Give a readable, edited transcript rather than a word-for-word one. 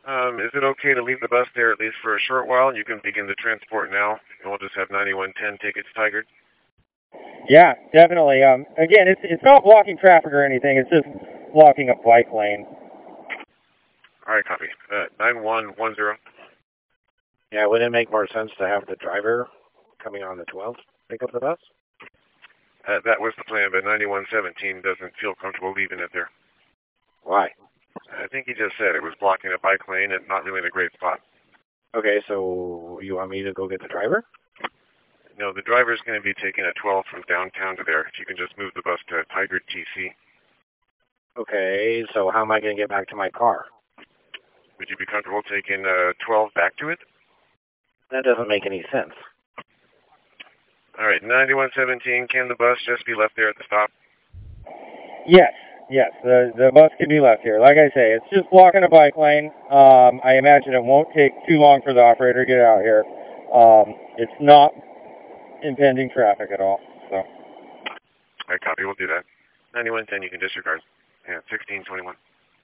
Is it okay to leave the bus there at least for a short while? You can begin the transport now, and we'll just have 9110 take its Tigard. Yeah, definitely. Again, it's not blocking traffic or anything. It's just blocking a bike lane. All right, copy. 9110. Yeah, wouldn't it make more sense to have the driver coming on the 12th pick up the bus? That was the plan, but 9117 doesn't feel comfortable leaving it there. Why? I think he just said it was blocking a bike lane and not really in a great spot. Okay, so you want me to go get the driver? No, the driver's going to be taking a 12 from downtown to there. If you can just move the bus to Tigard TC. Okay, so how am I going to get back to my car? Would you be comfortable taking 12 back to it? That doesn't make any sense. All right, 9117, can the bus just be left there at the stop? Yes, the bus can be left here. Like I say, it's just blocking a bike lane. I imagine it won't take too long for the operator to get out here. It's not impending traffic at all. So. All right, copy, we'll do that. 9110, you can disregard. Yeah, 1621.